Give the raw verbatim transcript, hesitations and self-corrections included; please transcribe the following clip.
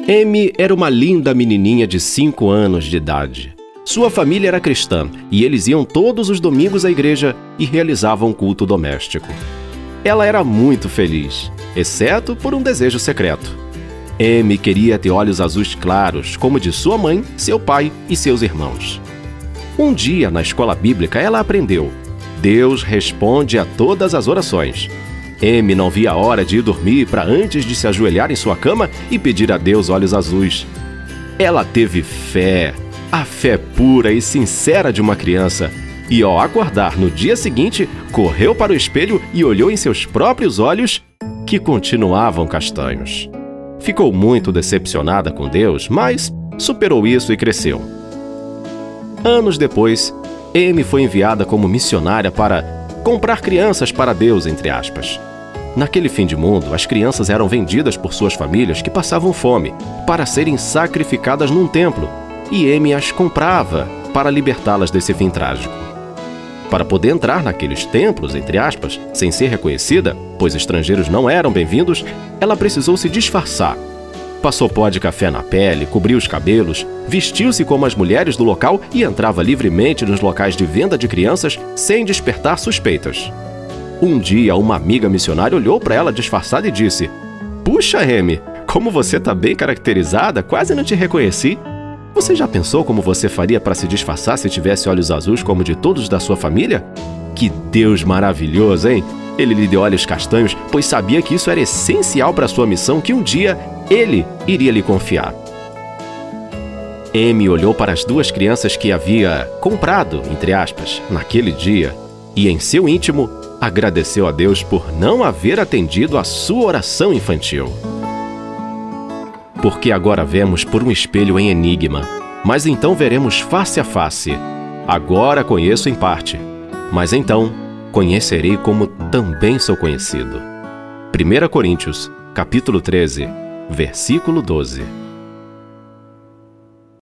Amy era uma linda menininha de cinco anos de idade. Sua família era cristã e eles iam todos os domingos à igreja e realizavam culto doméstico. Ela era muito feliz, exceto por um desejo secreto. Amy queria ter olhos azuis claros, como de sua mãe, seu pai e seus irmãos. Um dia, na escola bíblica, ela aprendeu: Deus responde a todas as orações. Amy não via a hora de ir dormir para antes de se ajoelhar em sua cama e pedir a Deus olhos azuis. Ela teve fé, a fé pura e sincera de uma criança, e ao acordar no dia seguinte, correu para o espelho e olhou em seus próprios olhos, que continuavam castanhos. Ficou muito decepcionada com Deus, mas superou isso e cresceu. Anos depois, Amy foi enviada como missionária para comprar crianças para Deus, entre aspas. Naquele fim de mundo, as crianças eram vendidas por suas famílias que passavam fome, para serem sacrificadas num templo, e Amy as comprava para libertá-las desse fim trágico. Para poder entrar naqueles templos, entre aspas, sem ser reconhecida, pois estrangeiros não eram bem-vindos, ela precisou se disfarçar. Passou pó de café na pele, cobriu os cabelos, vestiu-se como as mulheres do local e entrava livremente nos locais de venda de crianças sem despertar suspeitas. Um dia, uma amiga missionária olhou para ela disfarçada e disse: "Puxa, Amy, como você está bem caracterizada, quase não te reconheci. Você já pensou como você faria para se disfarçar se tivesse olhos azuis como de todos da sua família? Que Deus maravilhoso, hein? Ele lhe deu olhos castanhos, pois sabia que isso era essencial para sua missão que um dia ele iria lhe confiar." Amy olhou para as duas crianças que havia comprado, entre aspas, naquele dia, e em seu íntimo agradeceu a Deus por não haver atendido a sua oração infantil. Porque agora vemos por um espelho em enigma, mas então veremos face a face. Agora conheço em parte, mas então conhecerei como também sou conhecido. primeira Coríntios, capítulo treze, versículo doze.